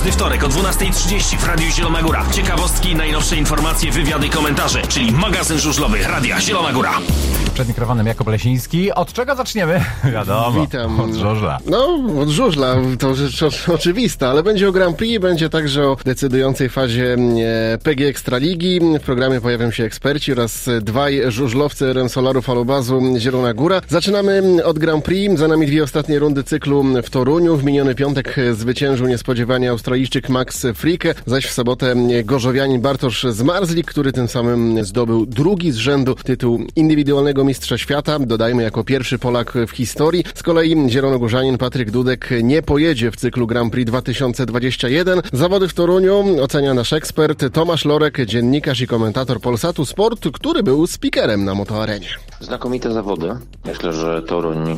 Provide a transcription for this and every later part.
Każdy wtorek o 12:30 w Radiu Zielona Góra. Ciekawostki, najnowsze informacje, wywiady i komentarze, czyli magazyn żużlowy Radia Zielona Góra. Przed mikrofonem Jakub Lesiński. Od czego zaczniemy? Wiadomo, witam. Od żużla. No, od żużla, to rzecz oczywista, ale będzie o Grand Prix, będzie także o decydującej fazie PG Ekstraligi. W programie pojawią się eksperci oraz dwaj żużlowcy Remsolaru Falobazu Zielona Góra. Zaczynamy od Grand Prix. Za nami dwie ostatnie rundy cyklu w Toruniu. W miniony piątek zwyciężył niespodziewanie Australijczyk Max Fricke, zaś w sobotę gorzowianin Bartosz Zmarzlik, który tym samym zdobył drugi z rzędu tytuł indywidualnego mistrza świata, dodajmy jako pierwszy Polak w historii. Z kolei zielonogórzanin Patryk Dudek nie pojedzie w cyklu Grand Prix 2021. Zawody w Toruniu ocenia nasz ekspert Tomasz Lorek, dziennikarz i komentator Polsatu Sport, który był speakerem na motoarenie. Znakomite zawody. Myślę, że Toruń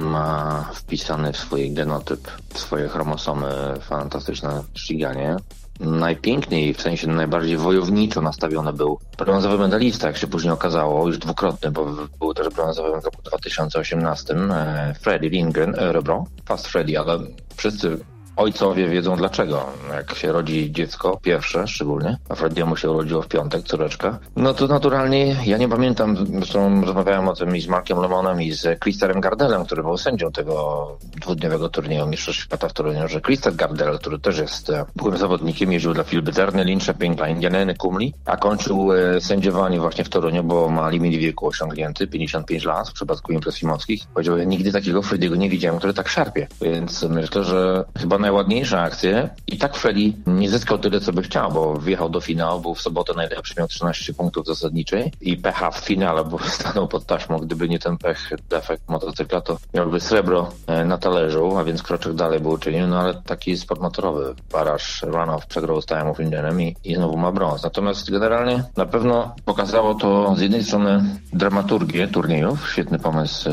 ma wpisany w swój genotyp, w swoje chromosomy fantastyczne ściganie. Najpiękniej, w sensie najbardziej wojowniczo nastawiony był brązowy medalista, jak się później okazało, już dwukrotny, bo był też brązowy w roku 2018, Freddy Lindgren, Örebro, Fast Freddy, ale wszyscy ojcowie wiedzą dlaczego. Jak się rodzi dziecko, pierwsze szczególnie, a Freddy'emu się urodziło w piątek, córeczka, no to naturalnie, ja nie pamiętam, zresztą rozmawiałem o tym i z Markiem Lemonem i z Christerem Gardelem, który był sędzią tego dwudniowego turnieju Mistrzostw Świata w Toruniu, że Christer Gardel, który też jest byłym zawodnikiem, jeździł dla Phil Biterny, Linköping, dla Indianeny, Kumli, a kończył sędziowanie właśnie w Toruniu, bo ma limit wieku osiągnięty, 55 lat w przypadku imprez fimockich. Powiedział, ja nigdy takiego Freddy'ego nie widziałem, który tak szarpie, więc myślę, że chyba najładniejsze akcje i tak Freddy nie zyskał tyle, co by chciał, bo wjechał do finału, był w sobotę najlepszy, miał 13 punktów zasadniczej i pecha w finale, bo stanął pod taśmą. Gdyby nie ten pech, defekt motocykla, to miałby srebro na talerzu, a więc kroczek dalej był uczynił, no ale taki jest sport motorowy. Barasz Runoff przegrał z Time'ów Indenem i znowu ma brąz. Natomiast generalnie na pewno pokazało to z jednej strony dramaturgię turniejów, świetny pomysł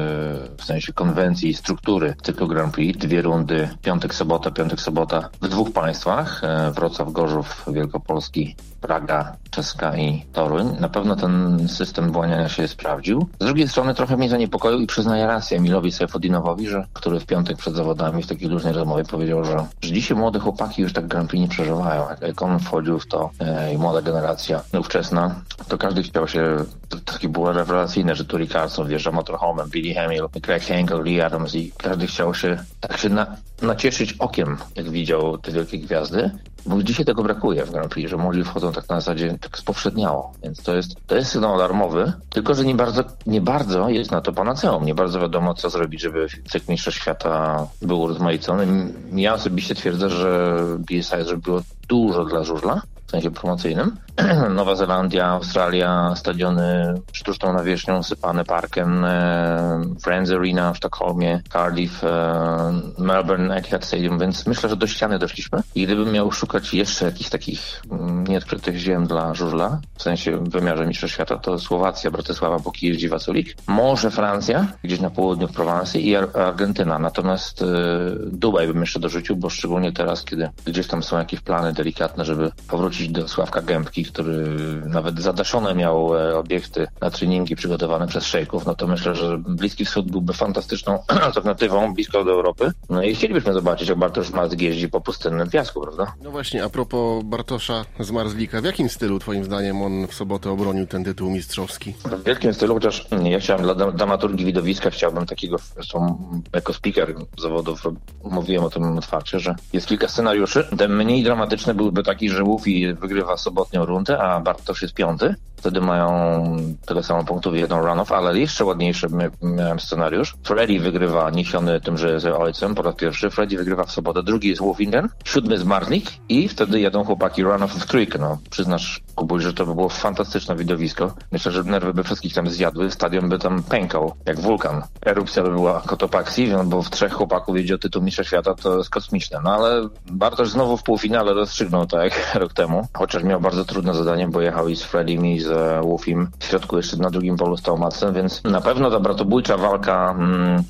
w sensie konwencji i struktury cyklu Grand Prix, dwie rundy, piątek, sobota w dwóch państwach, Wrocław, Gorzów, Wielkopolski, Praga, Czeska i Toruń. Na pewno ten system wyłaniania się sprawdził. Z drugiej strony trochę mnie zaniepokoił i przyznaję rację Emilowi Sejfodinowowi, który w piątek przed zawodami w takiej luźnej rozmowie powiedział, że dzisiaj młode chłopaki już tak Grand Prix nie przeżywają. Jak on wchodził w to i młoda generacja ówczesna, to każdy chciał się, to takie było rewelacyjne, że Turi Carlson wjeżdża motorhomem, Billy Hamill, Craig Henkel, Lee Adams i każdy chciał się tak się nacieszyć okiem, jak widział te wielkie gwiazdy. Bo dzisiaj tego brakuje w Grand Prix, że młodzi wchodzą tak na zasadzie, tak spowszedniało. Więc to jest sygnał alarmowy, tylko że nie bardzo jest na to panaceum. Nie bardzo wiadomo, co zrobić, żeby cykl Mistrzostw Świata był urozmaicony. Ja osobiście twierdzę, że BSI zrobiło dużo dla żużla, w sensie promocyjnym. Nowa Zelandia, Australia, stadiony sztuczną nawierzchnią, sypane parkiem, Friends Arena w Sztokholmie, Cardiff, Melbourne, Etihad Stadium, więc myślę, że do ściany doszliśmy. I gdybym miał szukać jeszcze jakichś takich nieodkrytych ziem dla żużla, w sensie w wymiarze Mistrzostw Świata, to Słowacja, Bratysława, póki jeździ Waculik, może Francja, gdzieś na południu Prowansy i Argentyna. Natomiast Dubaj bym jeszcze dorzucił, bo szczególnie teraz, kiedy gdzieś tam są jakieś plany delikatne, żeby powrócić do Sławka Gębki, który nawet zadaszone miał obiekty na treningi przygotowane przez szejków, no to myślę, że Bliski Wschód byłby fantastyczną alternatywą blisko do Europy. No i chcielibyśmy zobaczyć, jak Bartosz Zmarzlik jeździ po pustynnym piasku, prawda? No właśnie, a propos Bartosza Zmarzlika, w jakim stylu twoim zdaniem on w sobotę obronił ten tytuł mistrzowski? W wielkim stylu, chociaż ja chciałem dla dramaturgii widowiska, chciałbym takiego, zresztą jako speaker zawodów mówiłem o tym otwarcie, że jest kilka scenariuszy. Ten mniej dramatyczny byłby taki, że Wolfi wygrywa sobotnią rundę, a Bartosz jest piąty. Wtedy mają tyle samo punktów, jedną run-off, ale jeszcze ładniejszy miałem scenariusz. Freddy wygrywa niesiony tym, że jest ojcem po raz pierwszy. Freddy wygrywa w sobotę, drugi jest Wolfingen, siódmy Zmarzlik i wtedy jadą chłopaki run-off w trójkę. No, przyznasz, Kubuś, że to by było fantastyczne widowisko. Myślę, że nerwy by wszystkich tam zjadły, stadion by tam pękał, jak wulkan. Erupcja by była Kotopaxi, bo w trzech chłopaków jedzie o tytuł Mistrza Świata, to jest kosmiczne. No ale Bartosz znowu w półfinale rozstrzygnął tak jak rok temu, chociaż miał bardzo trudne zadanie, bo jechał i z Freddym i z Wolfim. W środku jeszcze na drugim polu stał Madsen, więc na pewno ta bratobójcza walka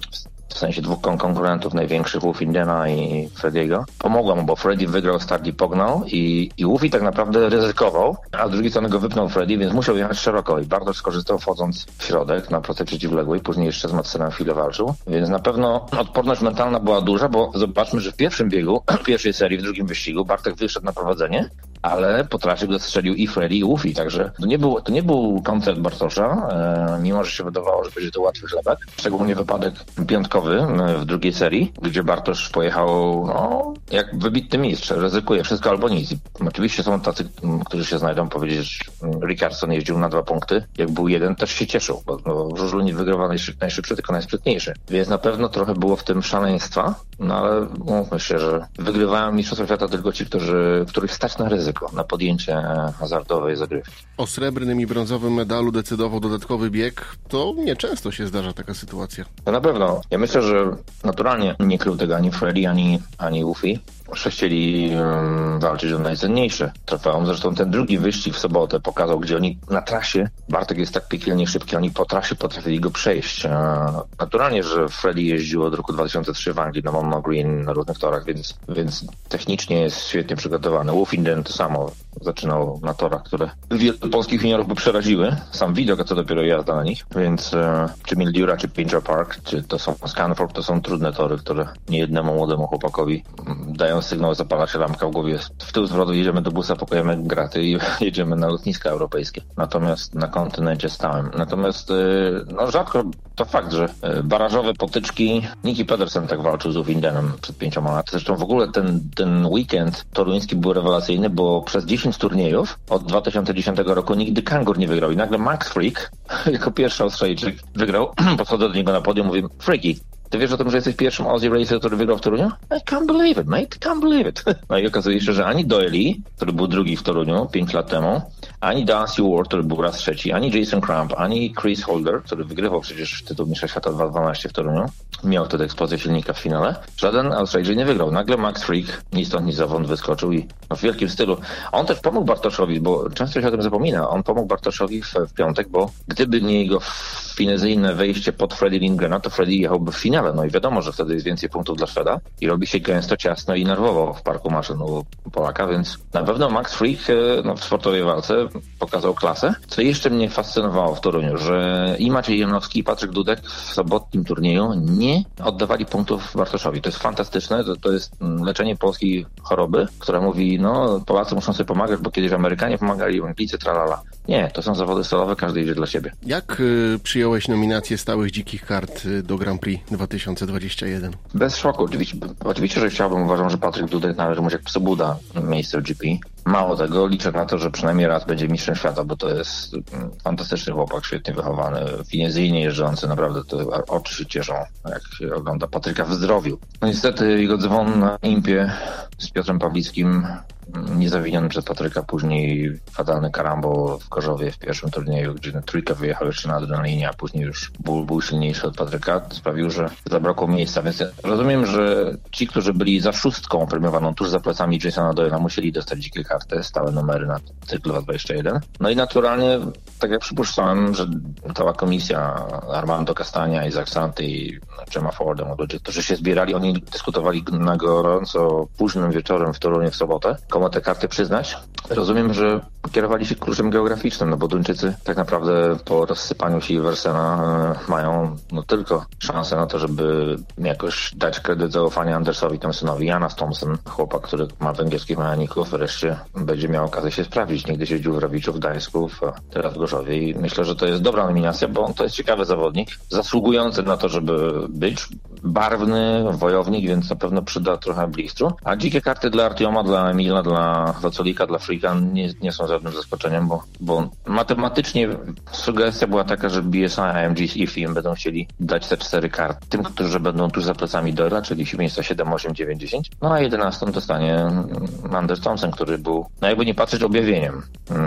w sensie dwóch konkurentów największych, Wolfie Dena i Frediego. Pomogła mu, bo Freddie wygrał start i pognał i Wolfie tak naprawdę ryzykował, a z drugiej strony go wypnął Freddie, więc musiał jechać szeroko i Bartosz skorzystał wchodząc w środek na prostej przeciwległej, później jeszcze z Madsenem chwilę walczył, więc na pewno odporność mentalna była duża, bo zobaczmy, że w pierwszym biegu, w pierwszej serii, w drugim wyścigu Bartek wyszedł na prowadzenie, ale po trasie go strzelił i Freddie, i Wolfie, także to nie był koncert Bartosza, mimo że się wydawało, że będzie to łatwy chlebek. Szczególnie wypadek piątkowy w drugiej serii, gdzie Bartosz pojechał jak wybitny mistrz, ryzykuje wszystko albo nic. I oczywiście są tacy, którzy się znajdą powiedzieć, że Rickarson jeździł na 2 punkty, jak był jeden, też się cieszył, bo w żużlu nie wygrywa najszybszy, tylko najsprytniejszy. Więc na pewno trochę było w tym szaleństwa, no ale mówmy się, że wygrywają mistrzostwa świata tylko ci, których stać na ryzyko, na podjęcie hazardowej zagrywki. O srebrnym i brązowym medalu decydował dodatkowy bieg. To nieczęsto się zdarza taka sytuacja. No na pewno. Ja myślę, że naturalnie nie krył tego ani Freddie, ani Wolfie. Chcieli walczyć o najcenniejsze trofeum. Zresztą ten drugi wyścig w sobotę pokazał, gdzie oni na trasie, Bartek jest tak piekielnie szybki, oni po trasie potrafili go przejść. Naturalnie, że Freddie jeździł od roku 2003 w Anglii na Monmouth Green na różnych torach, więc technicznie jest świetnie przygotowany. Wolfie to samo zaczynał na torach, które wielu polskich juniorów by przeraziły. Sam widok, a co dopiero jazda na nich. Więc czy Mildura, czy Pincher Park, czy to są Scunthorpe, to są trudne tory, które niejednemu młodemu chłopakowi dają sygnał, zapala się lampka w głowie. W tył zwrotu jedziemy do busa, pakujemy graty i jedziemy na lotniska europejskie. Natomiast na kontynencie stałym. Natomiast rzadko to fakt, że barażowe potyczki, Nicky Pedersen tak walczył z Uwindenem przed 5 lat. Zresztą w ogóle ten weekend toruński był rewelacyjny, bo przez 10 turniejów od 2010 roku nigdy Kangur nie wygrał i nagle Max Freak jako pierwszy Australijczyk wygrał. Podchodzę do niego na podium, mówię: Freaky, ty wiesz o tym, że jesteś pierwszym Aussie Racer, który wygrał w Toruniu? I can't believe it, mate, can't believe it. No i okazuje się, że ani Doyle, który był drugi w Toruniu 5 lat temu, ani Darcy Ward, który był raz trzeci, ani Jason Crump, ani Chris Holder, który wygrywał przecież tytuł mistrza świata 2012 w Toruniu, miał wtedy eksplozję silnika w finale, żaden Australijczyk nie wygrał. Nagle Max Freak ni stąd ni zowąd wyskoczył i w wielkim stylu. On też pomógł Bartoszowi, bo często się o tym zapomina. On pomógł Bartoszowi w piątek, bo gdyby nie jego finezyjne wejście pod Freddie Lindgrena, to Freddie jechałby w finale. No i wiadomo, że wtedy jest więcej punktów dla Szweda i robi się gęsto, ciasno i nerwowo w parku maszyn u Polaka, więc na pewno Max Freak w sportowej walce pokazał klasę. Co jeszcze mnie fascynowało w Toruniu, że i Maciej Jemnowski, i Patryk Dudek w sobotnim turnieju nie oddawali punktów Bartoszowi. To jest fantastyczne, to jest leczenie polskiej choroby, która mówi, Polacy muszą sobie pomagać, bo kiedyś Amerykanie pomagali, Anglicy, tralala. Nie, to są zawody solowe, każdy idzie dla siebie. Jak przyjąłeś nominację stałych dzikich kart do Grand Prix 2021? Bez szoku. Oczywiście, że chciałbym. Uważam, że Patryk Dudek należy mu jak psu Buda miejsce w GP. Mało tego, liczę na to, że przynajmniej raz będzie mistrzem świata, bo to jest fantastyczny chłopak, świetnie wychowany, finezyjnie jeżdżący, naprawdę to oczy się cieszą, jak się ogląda Patryka w zdrowiu. No niestety jego dzwon na Impie z Piotrem Pawlickim, niezawiniony przez Patryka, później fatalny karambo w Gorzowie w pierwszym turnieju, gdzie trójkę wyjechał jeszcze na adrenalinie, a później już ból był silniejszy od Patryka, sprawił, że zabrakło miejsca, więc ja rozumiem, że ci, którzy byli za szóstką premiowaną tuż za plecami Jasona Doyle'a, musieli dostać dzikie karty, stałe numery na cykl 2021. No i naturalnie, tak jak przypuszczałem, że cała komisja Armando Castagna, Isaac Santy i Gemma Fordem, którzy się zbierali, oni dyskutowali na gorąco późnym wieczorem w Toruniu w sobotę, komu te karty przyznać. Rozumiem, że kierowali się kluczem geograficznym, bo Duńczycy tak naprawdę po rozsypaniu się Iversena mają tylko szansę na to, żeby jakoś dać kredyt zaufania Andersowi Thompsonowi. Janas Thompson, chłopak, który ma węgierskich mechaników, wreszcie będzie miał okazję się sprawdzić. Nigdy siedział w Rawiczu, w Gdańsku, teraz w Gorzowie i myślę, że to jest dobra nominacja, bo to jest ciekawy zawodnik, zasługujący na to, żeby być barwny wojownik, więc na pewno przyda trochę blistru. A dzikie karty dla Artioma, dla Emila, dla Solika, dla Freaka nie są żadnym zaskoczeniem, bo matematycznie sugestia była taka, że BSI, AMG i FIM będą chcieli dać te 4 karty tym, którzy będą tuż za plecami Doyle'a, czyli miejsca 7, 8, 9, 10. No a 11 dostanie Anders Thompson, który był, jakby nie patrzeć, objawieniem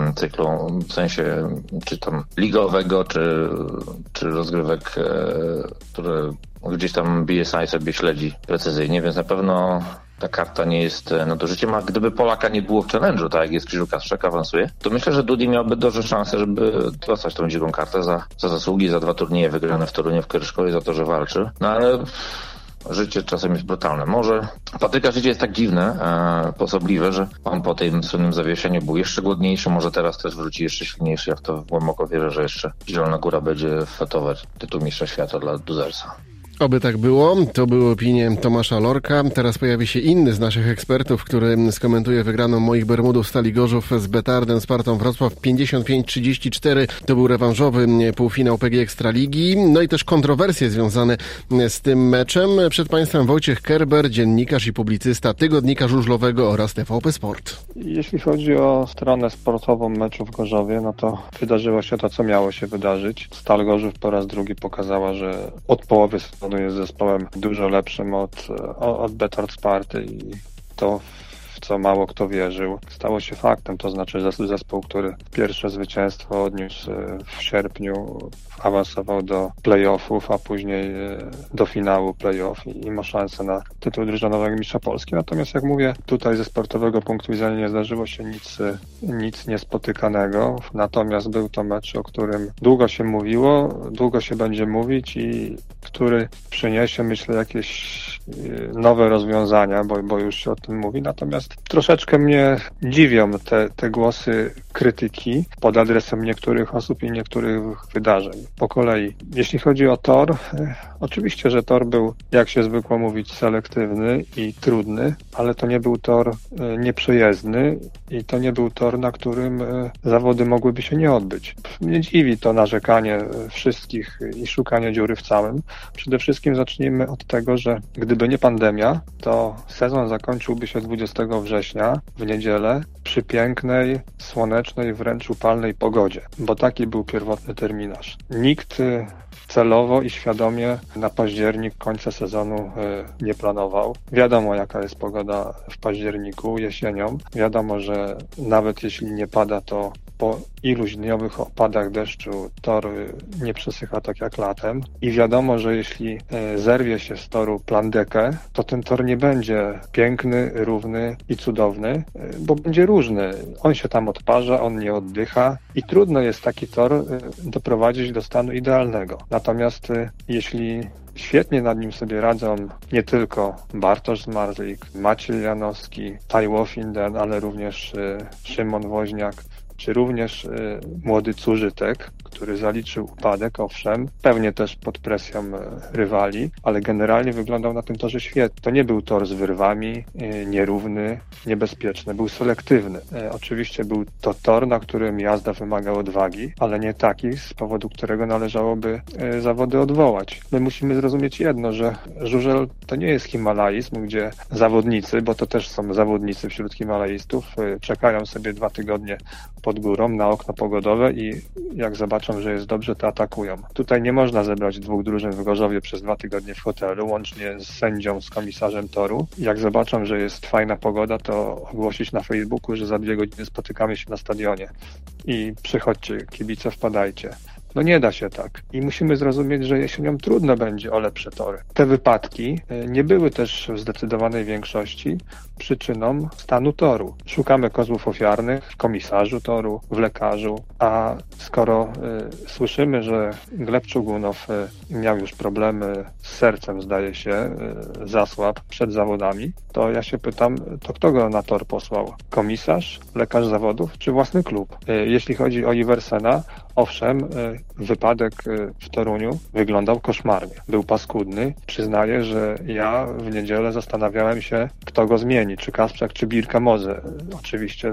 cyklu, w sensie czy tam ligowego, czy rozgrywek, które gdzieś tam BSI sobie śledzi precyzyjnie, więc na pewno ta karta nie jest nadużyciem, a gdyby Polaka nie było w challenge'u, tak jak jest Krzyżu Kastrzak, awansuje, to myślę, że Dudi miałby duże szanse, żeby dostać tą dziką kartę za zasługi, za 2 turnieje wygrane w Toruniu, w Kryszkowie, za to, że walczy. No ale życie czasem jest brutalne. Może Patryka życie jest tak dziwne, osobliwe, że on po tym słynnym zawieszeniu był jeszcze głodniejszy, może teraz też wróci jeszcze silniejszy. Ja w to głęboko wierzę, że jeszcze Zielona Góra będzie fetować tytuł mistrza świata dla Duzersa. Oby tak było. To były opinie Tomasza Lorka. Teraz pojawi się inny z naszych ekspertów, który skomentuje wygraną moich Bermudów Stali Gorzów z Betardem Spartą Wrocław 55-34. To był rewanżowy półfinał PG Ekstraligi. No i też kontrowersje związane z tym meczem. Przed Państwem Wojciech Kerber, dziennikarz i publicysta Tygodnika Żużlowego oraz TVP Sport. Jeśli chodzi o stronę sportową meczu w Gorzowie, no to wydarzyło się to, co miało się wydarzyć. Stal Gorzów po raz drugi pokazała, że od połowy sezonu jest zespołem dużo lepszym od Betard Sparty i to, w co mało kto wierzył, stało się faktem. To znaczy zespół, który pierwsze zwycięstwo odniósł w sierpniu, awansował do playoffów, a później do finału playoff i ma szansę na tytuł drużynowego mistrza Polski. Natomiast jak mówię, tutaj ze sportowego punktu widzenia nie zdarzyło się nic niespotykanego. Natomiast był to mecz, o którym długo się mówiło, długo się będzie mówić i który przyniesie, myślę, jakieś nowe rozwiązania, bo już się o tym mówi. Natomiast troszeczkę mnie dziwią te głosy krytyki pod adresem niektórych osób i niektórych wydarzeń. Po kolei. Jeśli chodzi o tor, oczywiście, że tor był, jak się zwykło mówić, selektywny i trudny, ale to nie był tor nieprzejezdny i to nie był tor, na którym zawody mogłyby się nie odbyć. Mnie dziwi to narzekanie wszystkich i szukanie dziury w całym. Przede wszystkim zacznijmy od tego, że gdyby nie pandemia, to sezon zakończyłby się 20 września w niedzielę przy pięknej, słonecznej, wręcz upalnej pogodzie, bo taki był pierwotny terminarz. Nikt celowo i świadomie na październik końca sezonu nie planował. Wiadomo, jaka jest pogoda w październiku, jesienią. Wiadomo, że nawet jeśli nie pada, to po iluś dniowych opadach deszczu tor nie przesycha tak jak latem. I wiadomo, że jeśli zerwie się z toru plandekę, to ten tor nie będzie piękny, równy i cudowny, bo będzie różny. On się tam odparza, on nie oddycha i trudno jest taki tor doprowadzić do stanu idealnego. Natomiast jeśli świetnie nad nim sobie radzą nie tylko Bartosz Zmarzlik, Maciej Janowski, Taiwo Finden, ale również Szymon Woźniak, czy również młody Cużytek, który zaliczył upadek, owszem, pewnie też pod presją rywali, ale generalnie wyglądał na tym torze świetnie. To nie był tor z wyrwami, nierówny, niebezpieczny, był selektywny. Oczywiście był to tor, na którym jazda wymaga odwagi, ale nie taki, z powodu którego należałoby zawody odwołać. My musimy zrozumieć jedno, że żużel to nie jest himalaizm, gdzie zawodnicy, bo to też są zawodnicy wśród himalaistów, czekają sobie 2 tygodnie pod górą na okno pogodowe i jak zobaczą, że jest dobrze, to atakują. Tutaj nie można zebrać 2 drużyn w Gorzowie przez 2 tygodnie w hotelu, łącznie z sędzią, z komisarzem toru. Jak zobaczą, że jest fajna pogoda, to ogłosić na Facebooku, że za 2 godziny spotykamy się na stadionie i przychodźcie, kibice, wpadajcie. No nie da się tak. I musimy zrozumieć, że jesienią trudno będzie o lepsze tory. Te wypadki nie były też w zdecydowanej większości przyczyną stanu toru. Szukamy kozłów ofiarnych w komisarzu toru, w lekarzu, a skoro słyszymy, że Gleb Czugunow miał już problemy z sercem, zdaje się, zasłab przed zawodami, to ja się pytam, to kto go na tor posłał? Komisarz, lekarz zawodów czy własny klub? Jeśli chodzi o Iversena, owszem, wypadek w Toruniu wyglądał koszmarnie. Był paskudny. Przyznaję, że ja w niedzielę zastanawiałem się, kto go zmieni, czy Kasprzak, czy Birka Moze. Oczywiście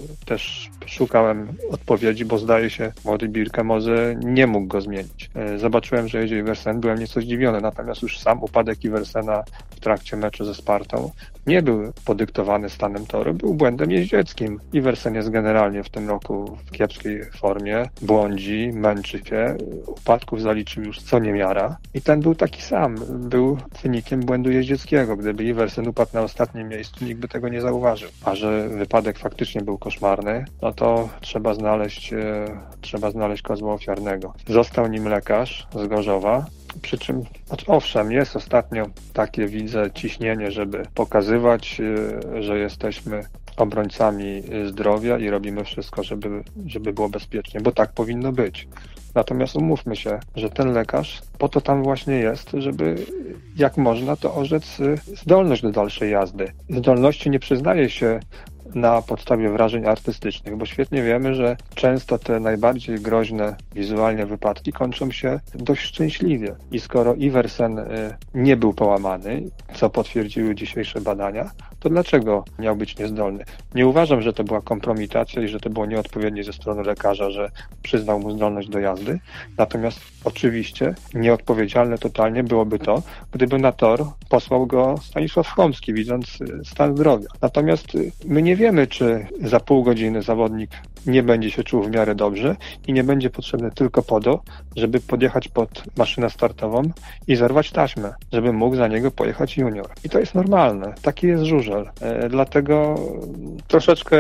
też szukałem odpowiedzi, bo zdaje się, młody Birka Moze nie mógł go zmienić. Zobaczyłem, że jedzie Iversen, byłem nieco zdziwiony, natomiast już sam upadek Iversena w trakcie meczu ze Spartą nie był podyktowany stanem toru, był błędem jeździeckim. Iversen jest generalnie w tym roku w kiepskiej formie, błądzi, męczy się, upadków zaliczył już co niemiara i ten był taki sam, był wynikiem błędu jeździeckiego. Gdyby Iversen upadł na ostatnim miejscu, nikt by tego nie zauważył. A że wypadek faktycznie był koszmarny, no to trzeba znaleźć kozła ofiarnego. Został nim lekarz z Gorzowa, przy czym Owszem, jest ostatnio takie, widzę, ciśnienie, żeby pokazywać, że jesteśmy obrońcami zdrowia i robimy wszystko, żeby było bezpiecznie, bo tak powinno być. Natomiast umówmy się, że ten lekarz po to tam właśnie jest, żeby jak można to orzec zdolność do dalszej jazdy. Zdolności nie przyznaje się na podstawie wrażeń artystycznych, bo świetnie wiemy, że często te najbardziej groźne wizualnie wypadki kończą się dość szczęśliwie. I skoro Iversen nie był połamany, co potwierdziły dzisiejsze badania, to dlaczego miał być niezdolny? Nie uważam, że to była kompromitacja i że to było nieodpowiednie ze strony lekarza, że przyznał mu zdolność do jazdy. Natomiast oczywiście nieodpowiedzialne totalnie byłoby to, gdyby na tor posłał go Stanisław Chomski, widząc stan zdrowia. Natomiast my nie wiemy, czy za pół godziny zawodnik nie będzie się czuł w miarę dobrze i nie będzie potrzebny tylko po to, żeby podjechać pod maszynę startową i zerwać taśmę, żeby mógł za niego pojechać junior. I to jest normalne. Taki jest żużel. Dlatego troszeczkę,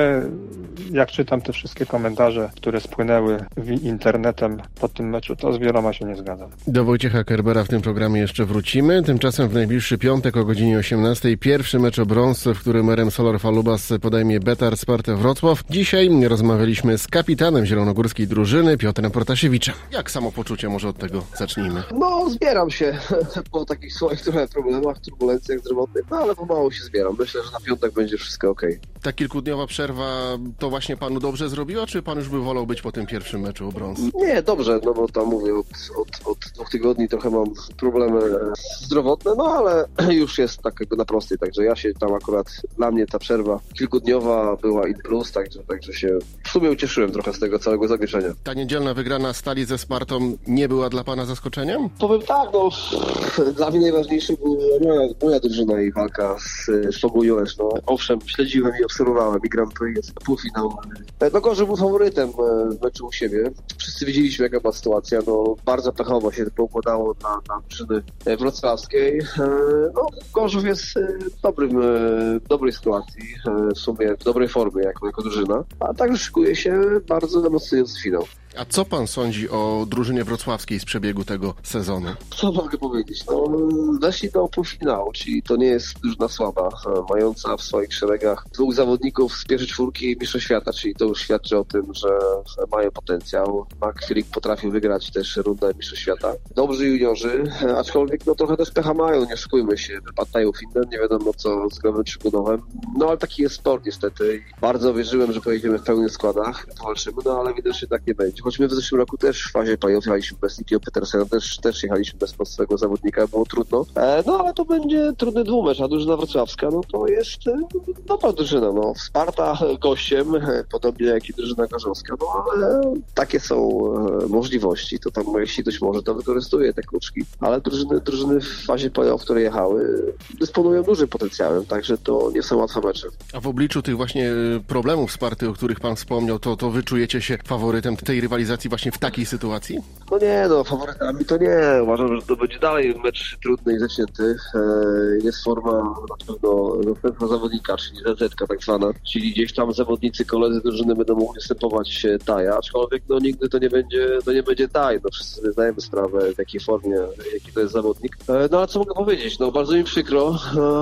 jak czytam te wszystkie komentarze, które spłynęły internetem po tym meczu, to z wieloma się nie zgadzam. Do Wojciecha Kerbera w tym programie jeszcze wrócimy. Tymczasem w najbliższy piątek o godzinie 18 pierwszy mecz o brąz, w którym RM Solar Falubas podejmie Betar Spartę Wrocław. Dzisiaj rozmawialiśmy z kapitanem zielonogórskiej drużyny, Piotrem Protasiewiczem. Jak samopoczucie? Może od tego zacznijmy. No, zbieram się po takich swoich trochę problemach, turbulencjach zdrowotnych, no ale pomału się zbieram. Myślę, że na piątek będzie wszystko okej. Ta kilkudniowa przerwa to właśnie panu dobrze zrobiła, czy pan już by wolał być po tym pierwszym meczu o brąz? Nie, dobrze, no bo tam mówię, od 2 tygodni trochę mam problemy zdrowotne, no ale już jest takiego na prostej, także ja się tam akurat, dla mnie ta przerwa kilkudniowa była in plus, także się w sumie ucieszyłem trochę z tego całego zawieszenia. Ta niedzielna wygrana Stali ze Spartą nie była dla pana zaskoczeniem? Powiem tak, no dla mnie najważniejsze była moja drużyna i walka z Fogą Jołesz, no owszem, śledziłem i obserwowałem i Grand Prix jest półfinał. No Gorzów był faworytem w meczu u siebie. Wszyscy wiedzieliśmy, jaka była sytuacja, no bardzo pechowo się to poukładało na drużyny wrocławskiej. No Gorzów jest w dobrej sytuacji, w sumie w dobrej formie jako drużyna, a także szykuje się bardzo emocjonujący finał. A co pan sądzi o drużynie wrocławskiej z przebiegu tego sezonu? Co mogę powiedzieć? No, weszli do półfinału, czyli to nie jest drużyna słaba, mająca w swoich szeregach 2 zawodników z pierwszej 4 Mistrzostw Świata, czyli to już świadczy o tym, że mają potencjał. McFillick potrafił wygrać też rundę Mistrzostw Świata. Dobrzy juniorzy, aczkolwiek no trochę też pecha mają, nie szukujmy się. Wypadają Finden, nie wiadomo co z Growem Trybunowem. No ale taki jest sport niestety. Bardzo wierzyłem, że pojedziemy w pełnych składach, walczymy, no ale widocznie tak nie będzie. Choć my w zeszłym roku też w fazie play-off jechaliśmy bez Nikiego Petersena, też jechaliśmy bez podstawowego zawodnika, było trudno. No ale to będzie trudny dwumecz, a drużyna wrocławska, no to jest dobra drużyna, no. Sparta gościem, podobnie jak i drużyna gorzowska, no ale takie są możliwości, to tam jeśli ktoś może, to wykorzystuje te kluczki. Ale drużyny w fazie play-off, które jechały, dysponują dużym potencjałem, także to nie są łatwe mecze. A w obliczu tych właśnie problemów Sparty, o których pan wspomniał, to wy czujecie się faworytem tej rywalizacji właśnie w takiej sytuacji? No nie, no faworytami to nie. Uważam, że to będzie dalej mecz trudny i zacięty. Jest forma na pewno następna zawodnika, czyli ZZ-ka tak zwana, czyli gdzieś tam zawodnicy, koledzy drużyny będą mogli występować Taja, aczkolwiek no nigdy to nie będzie Taj. No wszyscy sobie zdajemy sprawę w jakiej formie, jaki to jest zawodnik. No ale co mogę powiedzieć? No bardzo mi przykro,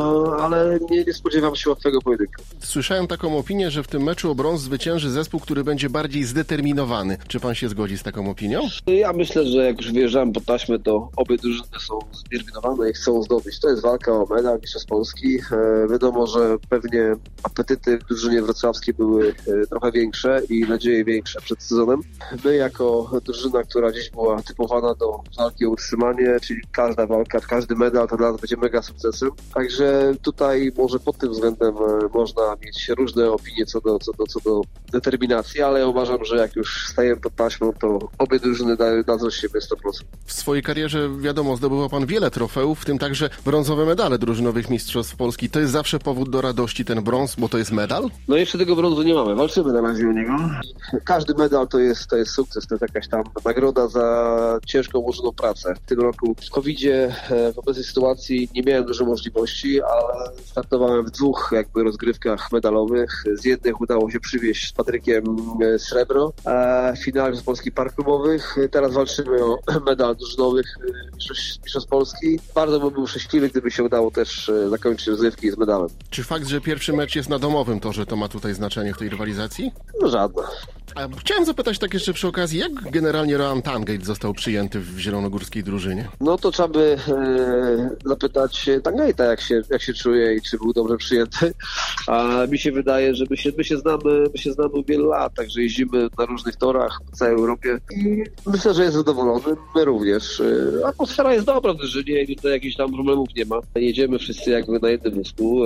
ale nie spodziewam się łatwego pojedynku. Słyszałem taką opinię, że w tym meczu o brąz zwycięży zespół, który będzie bardziej zdeterminowany. Czy pan się zgodzi z taką opinią? Ja myślę, że jak już wyjeżdżamy po taśmę, to obie drużyny są zdeterminowane i chcą zdobyć. To jest walka o medal mistrzostw Polski. Wiadomo, że pewnie apetyty w drużynie wrocławskiej były trochę większe i nadzieje większe przed sezonem. My jako drużyna, która gdzieś była typowana do walki o utrzymanie, czyli każda walka, każdy medal to dla nas będzie mega sukcesem. Także tutaj może pod tym względem można mieć różne opinie co do determinacji, ale ja uważam, że jak już stajemy pod taśmą, to obie drużyny dadzą z siebie 100%. W swojej karierze, wiadomo, zdobywał pan wiele trofeów, w tym także brązowe medale drużynowych mistrzostw Polski. To jest zawsze powód do radości, ten brąz, bo to jest medal? No jeszcze tego brązu nie mamy, walczymy na razie o niego. Każdy medal to jest sukces, to jest jakaś tam nagroda za ciężką ułożoną pracę. W tym roku w COVID-zie, w obecnej sytuacji nie miałem dużo możliwości, ale startowałem w 2 rozgrywkach medalowych. Z jednych udało się przywieźć z Patrykiem srebro. W finale finale Polskich Park Klubowych. Teraz walczymy o medal drużynowych mistrzostw Polski. Bardzo bym był szczęśliwy, gdyby się udało też zakończyć rozgrywki z medalem. Czy fakt, że pierwszy mecz jest na domowym torze, to ma tutaj znaczenie w tej rywalizacji? No żadne. A chciałem zapytać tak jeszcze przy okazji, jak generalnie Rohan Tangate został przyjęty w zielonogórskiej drużynie? No to trzeba by zapytać Tangate'a, jak się czuje i czy był dobrze przyjęty. A mi się wydaje, że my się znamy wielu lat, także jeździmy na różnych torach po całej Europie i myślę, że jest zadowolony. My również. Atmosfera jest dobra w drużynie i tutaj jakichś tam problemów nie ma. Jedziemy wszyscy jakby na jednym wózku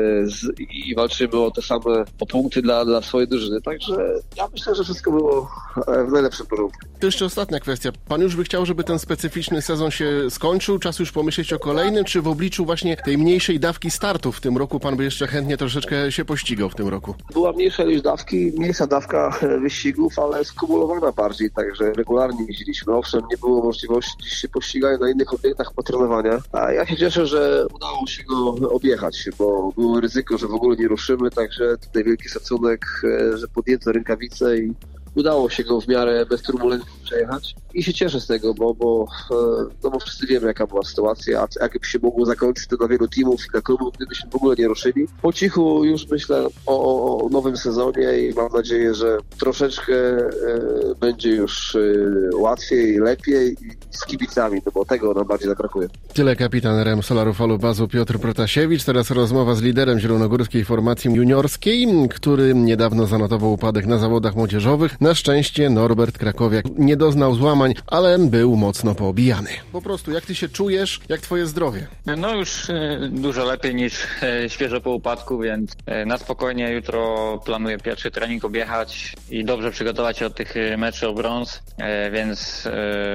i walczymy o te same punkty dla swojej drużyny. Także ja myślę, że wszystko było w najlepszym porządku. To jeszcze ostatnia kwestia. Pan już by chciał, żeby ten specyficzny sezon się skończył? Czas już pomyśleć o kolejnym? Czy w obliczu właśnie tej mniejszej dawki startów w tym roku pan by jeszcze chętnie troszeczkę się pościgał w tym roku? Była mniejsza niż mniejsza dawka wyścigów, ale skumulowana bardziej, także regularnie jeździliśmy. Owszem, nie było możliwości dziś się pościgać na innych obiektach patronowania, a ja się cieszę, że udało się go objechać, bo było ryzyko, że w ogóle nie ruszymy, także tutaj wielki szacunek, że podjęto rękawice i udało się go w miarę bez turbulencji przejechać i się cieszę z tego, bo wszyscy wiemy, jaka była sytuacja, a jakby się mogło zakończyć to dla wielu teamów i dla klubów, gdybyśmy w ogóle nie ruszyli. Po cichu już myślę o nowym sezonie i mam nadzieję, że troszeczkę będzie już łatwiej, lepiej z kibicami, no bo tego nam bardziej zabrakuje. Tyle kapitan RM Solarów Alubazu Piotr Protasiewicz. Teraz rozmowa z liderem zielonogórskiej formacji juniorskiej, który niedawno zanotował upadek na zawodach młodzieżowych. Na szczęście Norbert Krakowiak nie doznał złamań, ale był mocno poobijany. Po prostu, jak ty się czujesz, jak twoje zdrowie? No już dużo lepiej niż świeżo po upadku, więc na spokojnie jutro planuję pierwszy trening objechać i dobrze przygotować się od tych meczy o brąz, więc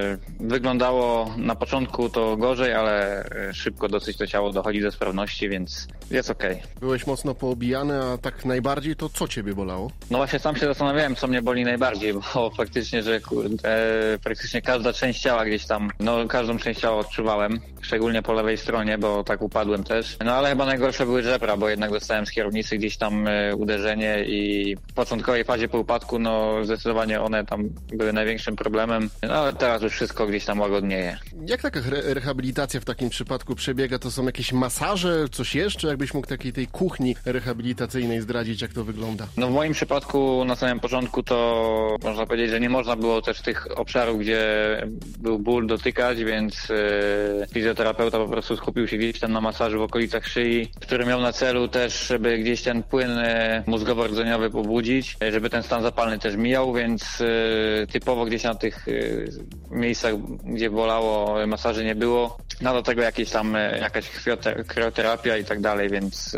wyglądało na początku to gorzej, ale szybko dosyć to ciało dochodzi do sprawności, więc jest okej. Byłeś mocno poobijany, a tak najbardziej to co ciebie bolało? No właśnie sam się zastanawiałem, co mnie boli najbardziej, bo faktycznie, że praktycznie każda część ciała gdzieś tam, każdą część ciała odczuwałem, szczególnie po lewej stronie, bo tak upadłem też. No ale chyba najgorsze były żebra, bo jednak dostałem z kierownicy gdzieś tam uderzenie i w początkowej fazie po upadku, zdecydowanie one tam były największym problemem, ale teraz już wszystko gdzieś tam łagodnieje. Jak taka rehabilitacja w takim przypadku przebiega? To są jakieś masaże, coś jeszcze? Jakbyś mógł takiej tej kuchni rehabilitacyjnej zdradzić, jak to wygląda? No w moim przypadku na samym początku to można powiedzieć, że nie można było też tych obszarów, gdzie był ból, dotykać, więc fizjoterapeuta po prostu skupił się gdzieś tam na masażu w okolicach szyi, który miał na celu też, żeby gdzieś ten płyn mózgowo-rdzeniowy pobudzić, żeby ten stan zapalny też mijał, więc typowo gdzieś na tych miejscach, gdzie bolało, masaży nie było. Do tego jakaś krioterapia i tak dalej, więc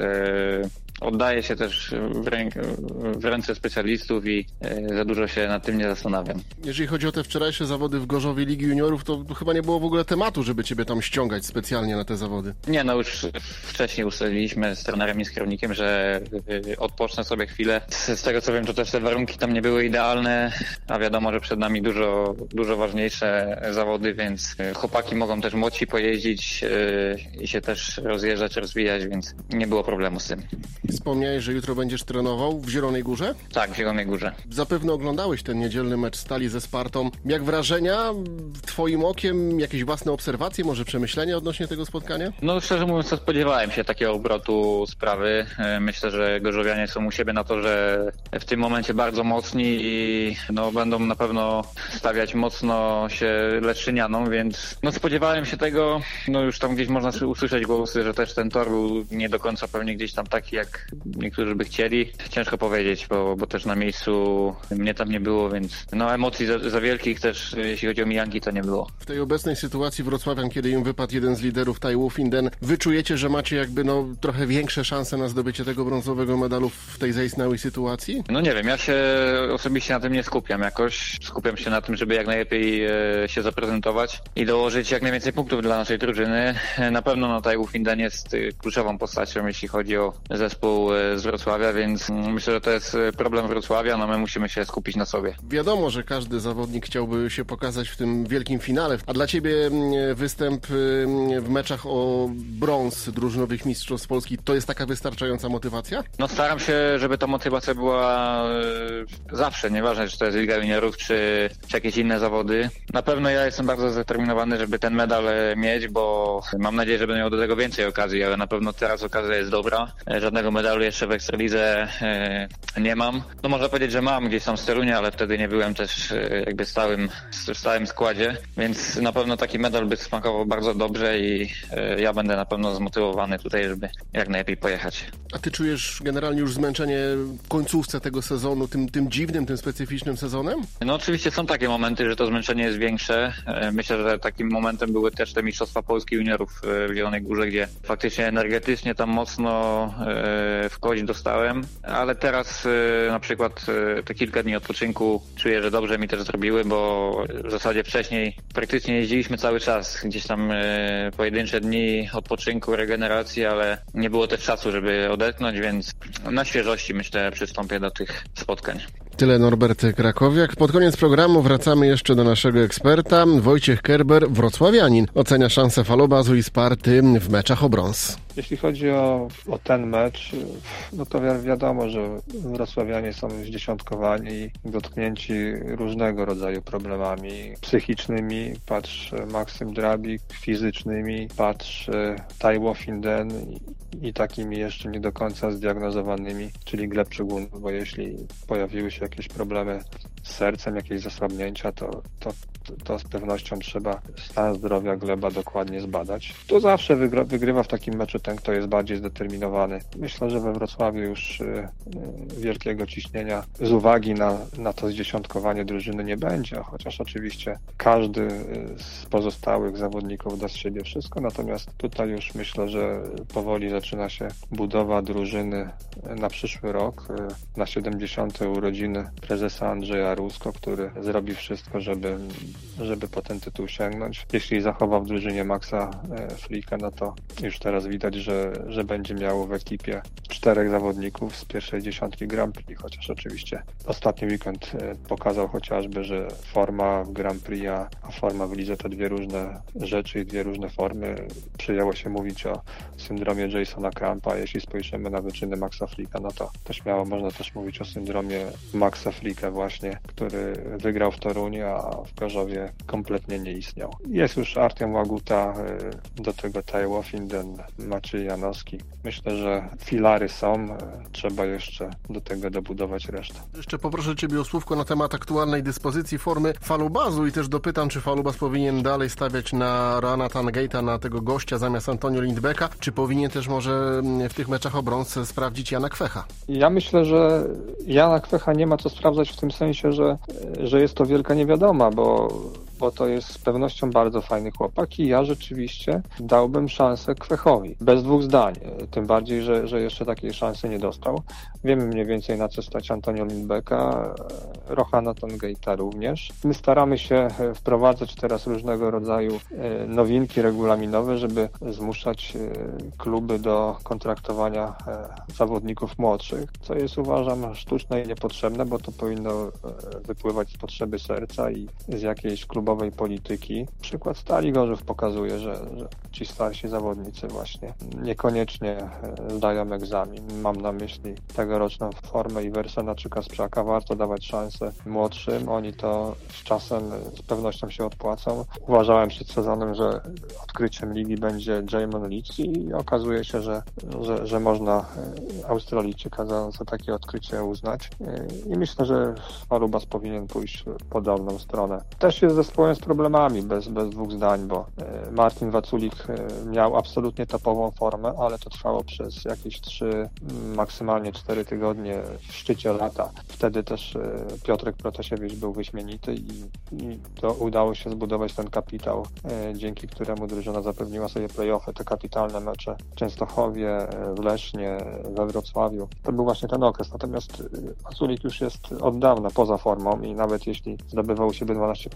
oddaję się też w ręce specjalistów i za dużo się nad tym nie zastanawiam. Jeżeli chodzi o te wczorajsze zawody w Gorzowie Ligi Juniorów, to chyba nie było w ogóle tematu, żeby ciebie tam ściągać specjalnie na te zawody. Nie, już wcześniej ustaliliśmy z trenerem i z kierownikiem, że odpocznę sobie chwilę. Z tego co wiem, to też te warunki tam nie były idealne, a wiadomo, że przed nami dużo ważniejsze zawody, więc chłopaki mogą też młodsi pojeździć i się też rozjeżdżać, rozwijać, więc nie było problemu z tym. Wspomniałeś, że jutro będziesz trenował w Zielonej Górze? Tak, w Zielonej Górze. Zapewne oglądałeś ten niedzielny mecz Stali ze Spartą. Jak wrażenia? Twoim okiem jakieś własne obserwacje, może przemyślenia odnośnie tego spotkania? Szczerze mówiąc, to spodziewałem się takiego obrotu sprawy. Myślę, że gorzowianie są u siebie na to, że w tym momencie bardzo mocni i będą na pewno stawiać mocno się Leczynianom, więc spodziewałem się tego. Już tam gdzieś można usłyszeć głosy, że też ten tor był nie do końca pewnie gdzieś tam taki, jak niektórzy by chcieli. Ciężko powiedzieć, bo też na miejscu mnie tam nie było, więc emocji za wielkich też, jeśli chodzi o mijanki, to nie było. W tej obecnej sytuacji wrocławian, kiedy im wypadł jeden z liderów Tai Wu Finden, wyczujecie, że macie jakby trochę większe szanse na zdobycie tego brązowego medalu w tej zaistniałej sytuacji? Nie wiem, ja się osobiście na tym nie skupiam jakoś. Skupiam się na tym, żeby jak najlepiej się zaprezentować i dołożyć jak najwięcej punktów dla naszej drużyny. Na pewno Tai Wu Finden jest kluczową postacią, jeśli chodzi o zespół zespół z Wrocławia, więc myślę, że to jest problem Wrocławia, no my musimy się skupić na sobie. Wiadomo, że każdy zawodnik chciałby się pokazać w tym wielkim finale, a dla Ciebie występ w meczach o brąz drużynowych mistrzostw Polski to jest taka wystarczająca motywacja? No staram się, żeby ta motywacja była zawsze, nieważne czy to jest Liga Juniorów, czy jakieś inne zawody. Na pewno ja jestem bardzo zdeterminowany, żeby ten medal mieć, bo mam nadzieję, że będę miał do tego więcej okazji, ale na pewno teraz okazja jest dobra. Żadnego medalu jeszcze w Ekstralidze nie mam. No można powiedzieć, że mam gdzieś tam z Torunia, ale wtedy nie byłem też jakby w stałym składzie, więc na pewno taki medal by smakował bardzo dobrze i ja będę na pewno zmotywowany tutaj, żeby jak najlepiej pojechać. A ty czujesz generalnie już zmęczenie w końcówce tego sezonu, tym dziwnym, tym specyficznym sezonem? No oczywiście są takie momenty, że to zmęczenie jest większe. Myślę, że takim momentem były też te Mistrzostwa Polski Juniorów w Zielonej Górze, gdzie faktycznie energetycznie tam mocno w kość dostałem, ale teraz na przykład te kilka dni odpoczynku czuję, że dobrze mi też zrobiły, bo w zasadzie wcześniej praktycznie jeździliśmy cały czas, gdzieś tam pojedyncze dni odpoczynku, regeneracji, ale nie było też czasu, żeby odetchnąć, więc na świeżości myślę przystąpię do tych spotkań. Tyle Norbert Krakowiak. Pod koniec programu wracamy jeszcze do naszego eksperta. Wojciech Kerber, wrocławianin, ocenia szanse Falobazu i Sparty w meczach o brąz. Jeśli chodzi o ten mecz, no to wiadomo, że wrocławianie są zdziesiątkowani i dotknięci różnego rodzaju problemami psychicznymi. Patrz Maksym Drabik, fizycznymi, patrz Taiwo Finden i takimi jeszcze nie do końca zdiagnozowanymi, czyli Gleb Czugun, bo jeśli pojawiły się jakieś problemy z sercem, jakieś zasłabnięcia, to z pewnością trzeba stan zdrowia Gleba dokładnie zbadać. To zawsze wygrywa w takim meczu ten, kto jest bardziej zdeterminowany. Myślę, że we Wrocławiu już wielkiego ciśnienia z uwagi na to zdziesiątkowanie drużyny nie będzie, chociaż oczywiście każdy z pozostałych zawodników da z siebie wszystko, natomiast tutaj już myślę, że powoli zaczyna się budowa drużyny na przyszły rok, na 70. urodziny prezesa Andrzeja Rusko, który zrobi wszystko, żeby po ten tytuł sięgnąć. Jeśli zachowa w drużynie Maxa Fricka, no to już teraz widać, że będzie miał w ekipie 4 zawodników z pierwszej dziesiątki Grand Prix, chociaż oczywiście ostatni weekend pokazał chociażby, że forma w Grand Prix, a forma w lidze to dwie różne rzeczy i dwie różne formy. Przyjęło się mówić o syndromie Jasona Krampa. Jeśli spojrzymy na wyczyny Maxa Fricka, no to śmiało można też mówić o syndromie Maxa Fricka właśnie, który wygrał w Toruniu, a w Gorzowie kompletnie nie istniał. Jest już Artem Łaguta, do tego Taiwo Finden, Maciej Janowski. Myślę, że filary są, trzeba jeszcze do tego dobudować resztę. Jeszcze poproszę Ciebie o słówko na temat aktualnej dyspozycji formy Falubazu i też dopytam, czy Falubaz powinien dalej stawiać na Roana Tangeita, na tego gościa zamiast Antonio Lindbecka, czy powinien też może w tych meczach o brąz sprawdzić Jana Kwecha? Ja myślę, że Jana Kwecha nie ma co sprawdzać w tym sensie, że jest to wielka niewiadoma, bo to jest z pewnością bardzo fajny chłopak i ja rzeczywiście dałbym szansę Kwechowi. Bez dwóch zdań. Tym bardziej, że jeszcze takiej szansy nie dostał. Wiemy mniej więcej na co stać Antonio Lindbecka, Rohana Tangeita również. My staramy się wprowadzać teraz różnego rodzaju nowinki regulaminowe, żeby zmuszać kluby do kontraktowania zawodników młodszych, co jest uważam sztuczne i niepotrzebne, bo to powinno wypływać z potrzeby serca i z jakiejś klubowej polityki. Przykład Stali Gorzów pokazuje, że ci starsi zawodnicy właśnie niekoniecznie zdają egzamin. Mam na myśli tegoroczną formę Iwersena czy Kasprzaka. Warto dawać szansę młodszym. Oni to z czasem z pewnością się odpłacą. Uważałem przed sezonem, że odkryciem ligi będzie Jamon Leach i okazuje się, że można Australijczyka za takie odkrycie uznać. I myślę, że Falubaz powinien pójść w podobną stronę. Też jest zespołem z problemami, bez dwóch zdań, bo Martin Waculik miał absolutnie topową formę, ale to trwało przez jakieś 3, maksymalnie 4 tygodnie w szczycie lata. Wtedy też Piotrek Protasiewicz był wyśmienity i to udało się zbudować ten kapitał, dzięki któremu drużyna zapewniła sobie play-offy, te kapitalne mecze w Częstochowie, w Lesznie, we Wrocławiu. To był właśnie ten okres. Natomiast Waculik już jest od dawna poza formą i nawet jeśli zdobywał u siebie 12 punktów, to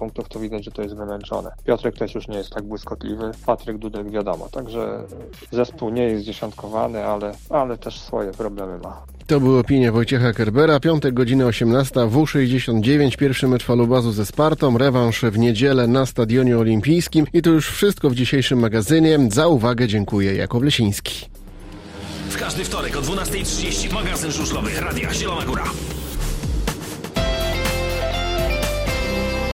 widać, że to jest wymęczone. Piotrek też już nie jest tak błyskotliwy, Patryk Dudek wiadomo, także zespół nie jest dziesiątkowany, ale też swoje problemy ma. To były opinie Wojciecha Kerbera. Piątek, godzina 18, W69, pierwszy mecz Falubazu ze Spartą, rewanż w niedzielę na Stadionie Olimpijskim. I to już wszystko w dzisiejszym magazynie. Za uwagę dziękuję, Jakub Lesiński. W każdy wtorek o 12:30 magazyn żużlowy Radia Zielona Góra.